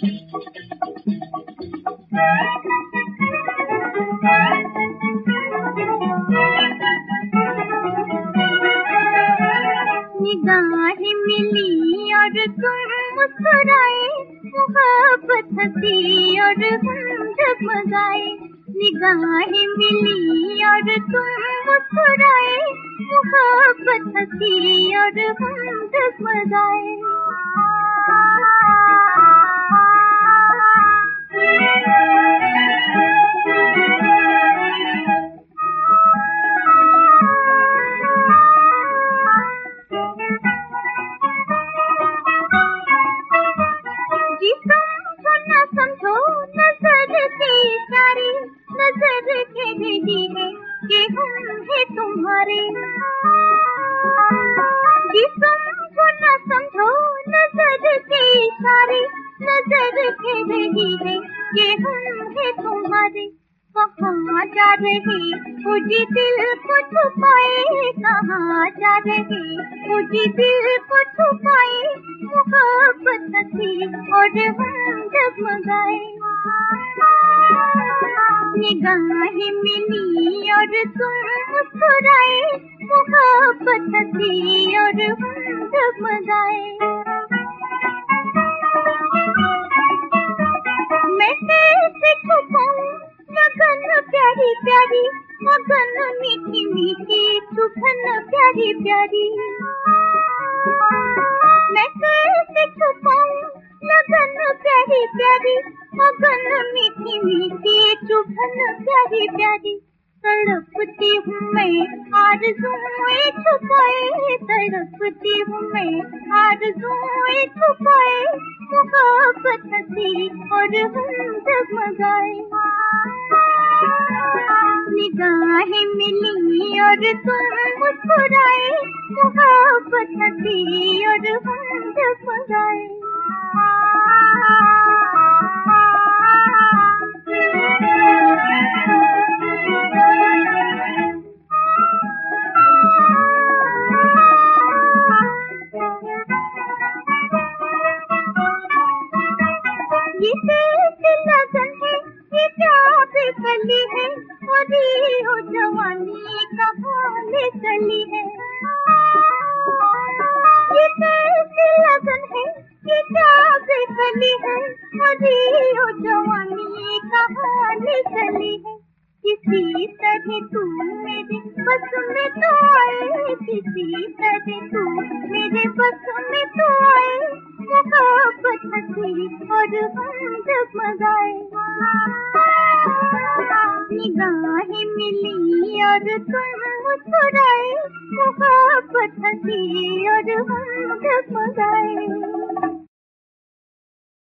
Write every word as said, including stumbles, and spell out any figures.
निगाहें मिली और तुम मुस्कुराए, मोहब्बत हंसी और हम जगमगाए। निगाहें मिली और तुम मुस्कुराए, मोहब्बत हंसी और हम जगमगाए। जी समझो न समझो नजर के इशारे, नजर कह रही है कि हम है तुम्हारे। जी समझो न समझो नजर के इशारे, नजर कह रही है कि हम है तुम्हारे। कहाँ जा रहे मुझे दिल को छुपाए, कहाँ जा रहे मुझे दिल को छुपाए। मोहब्बत हंसी और हम जगमगाए। निगाहें मिली और तुम मुस्कुराए, मोहब्बत हंसी और हम जगमगाए। मैं कैसे छुपाऊं लगन प्यारी प्यारी, मगन मीठी मीठी चुभन प्यारी प्यारी। मैं कैसे छुपाऊं लगन प्यारी प्यारी, मगन मीठी मीठी चुभन प्यारी प्यारी। तड़पती हूँ मैं आरज़ूएं छुपाए, तड़पती हूँ मैं आरज़ूएं छुपाए। मोहब्बत हंसी और हम जगमगाए। निगाहें मिली और तुम मुस्कुराए, मोहब्बत हंसी और हम जगमगाए। ये कैसी लगन है, ये क्या बेकली है, मोरी हो जवानी कहाँ ले चली है। ये कैसी लगन है, ये क्या बेकली है, मोरी हो जवानी कहाँ ले चली है। किसी तरह तू मेरे बस में तो आए, किसी तरह तू मेरे बस में तो आए। मोहब्बत हंसी और हम जगमगाए। निगाहें मिली और तुम मुस्कुराए, मोहब्बत हंसी और हम जगमगाए।